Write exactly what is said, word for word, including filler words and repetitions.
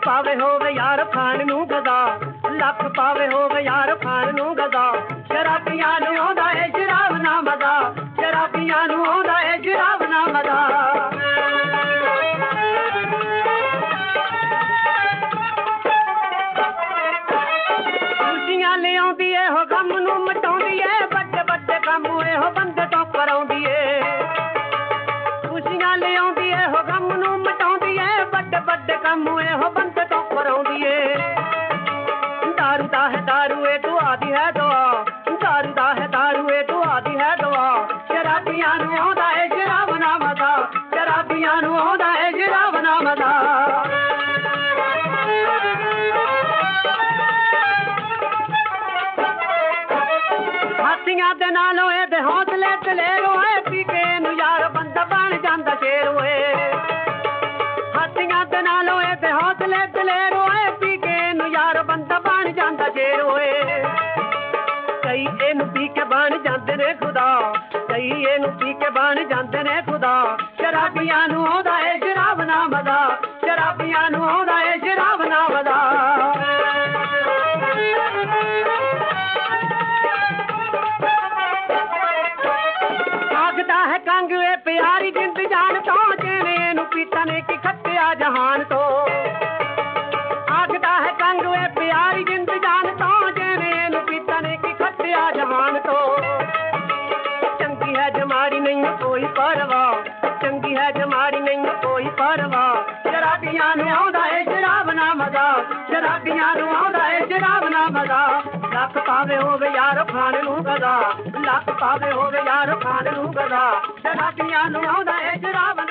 ਪਾਵੇ ਹੋਵੇ ਯਾਰ ਖਾਣ ਨੂੰ ਗਦਾ, ਲੱਖ ਪਾਵੇ ਹੋਵੇ ਯਾਰ ਖਾਣ ਨੂੰ ਗਦਾ। ਸ਼ਰਾਬੀਆਂ ਨੂੰ ਆਉਂਦਾ ਏ ਸ਼ਰਾਬ ਨਾ ਮਜ਼ਾ, ਸ਼ਰਾਬੀਆਂ ਨੂੰ ਆਉਂਦਾ ਏ ਸ਼ਰਾਬ ਨਾ ਮਜ਼ਾ। ਖੁਸ਼ੀਆਂ ਲਿਆਉਂਦੀ ਇਹੋ ਗਮ ਨੂੰ ਮਟਾਉਂਦੀ ਏ, ਵੱਡੇ ਵੱਡੇ ਕੰਮ ਇਹੋ ਬੰਦੇ ਤੋਂ ਕਰਾਉਂਦੀ ਏ। ਖੁਸ਼ੀਆਂ ਲਿਆਉਂਦੀ ਇਹੋ ਗਮ ਨੂੰ ਮਟਾਉਂਦੀ ਏ, ਵੱਡੇ ਵੱਡੇ ਕੰਮ ਇਹੋ ਬੰਦੇ ਤੋਂ ਕਰਾਉਂਦੀ ਏ। ਦਾਰੂ ਦਾ ਹੈ ਦਾਰੂ ਏ ਦੁਆ ਦੀ ਹੈ ਦੁਆ, ਦਾਰੂ ਦਾ ਹੈ ਦਾਰੂ ਏ ਦੁਆ ਦੀ ਹੈ ਦੁਆ। ਸ਼ਰਾਬੀਆਂ ਨੂੰ ਆਉਂਦਾ ਏ ਸ਼ਰਾਬ ਨਾ ਮਜ਼ਾ, ਸ਼ਰਾਬੀਆਂ ਨੂੰ ਆਉਂਦਾ ਏ ਸ਼ਰਾਬ ਨਾ ਮਜ਼ਾ। ਹਾਥੀਆਂ ਦੇ ਨਾਲੋਂ ਇਹਦੇ ਹੌਸਲੇ ਦਲੇਰ ਹੋਏ, ਪੀ ਕੇ ਇਹਨੂੰ ਯਾਰ ਬੰਦਾ ਬਣ ਜਾਂਦਾ ਸ਼ੇਰ ਹੋਏ। ਹਾਥੀਆਂ ਦੇ ਨਾਲੋਂ ਇਹਦੇ ਹੌਸਲੇ ਦਲੇਰ ਹੋਏ, ਪੀ ਕੇ ਇਹਨੂੰ ਯਾਰ ਬੰਦਾ ਬਣ ਜਾਂਦਾ ਸ਼ੇਰ ਹੋਏ। ਕਈ ਇਹਨੂੰ ਪੀ ਕੇ ਬਣ ਜਾਂਦੇ ਨੇ ਖੁਦਾ, ਕਈ ਇਹਨੂੰ ਪੀ ਕੇ ਬਣ ਜਾਂਦੇ ਨੇ ਖੁਦਾ। ਸ਼ਰਾਬੀਆਂ ਨੂੰ ਆਉਂਦਾ ਏ ਸ਼ਰਾਬ ਨਾ ਮਜ਼ਾ, ਸ਼ਰਾਬੀਆਂ ਨੂੰ ਆਉਂਦਾ ਏ ਸ਼ਰਾਬ ਨਾ ਮਜ਼ਾ। ਆਖਦਾ ਹੈ ਕੰਗ ਏ ਪਿਆਰੀ ਜਿੰਦ ਜਾਨ ਤੋਂ, ਜਿਹਨੇ ਇਹਨੂੰ ਪੀਤਾ ਨੇ ਕੀ ਖੱਟਿਆ ਜਹਾਨ ਤੋਂ। ਆਖਦਾ ਹੈ ਕੰਗ ਏ ਪਿਆਰੀ ਜਿੰਦ ਜਾਨ ਤੋਂ, ਜਿਹਨੇ ਇਹਨੂੰ ਪੀਤਾ ਨੇ ਕੀ ਖੱਟਿਆ ਜਹਾਨ ਤੋਂ। ਚੰਗੀ ਹੈ ਜਮਾੜੀ ਨਹੀਂ ਕੋਈ ਪਰਵਾਹ, ਚੰਗੀ ਹੈ ਜਮਾੜੀ ਨਹੀਂ ਕੋਈ ਪਰਵਾਹ। ਸ਼ਰਾਬੀਆਂ ਨੂੰ ਆਉਂਦਾ ਏ ਸ਼ਰਾਬ ਨਾ ਮਜ਼ਾ, ਸ਼ਰਾਬੀਆਂ ਨੂੰ ਆਉਂਦਾ ਏ ਸ਼ਰਾਬ ਨਾ ਮਜ਼ਾ। ਲੱਖ ਪਾਵੇ ਹੋਵੇ ਯਾਰ ਖਾਣ ਨੂੰ ਗਦਾ, ਲੱਖ ਪਾਵੇ ਹੋਵੇ ਯਾਰ ਖਾਣ ਨੂੰ ਗਦਾ। ਸ਼ਰਾਬੀਆਂ ਨੂੰ ਆਉਂਦਾ ਏ ਸ਼ਰਾਬ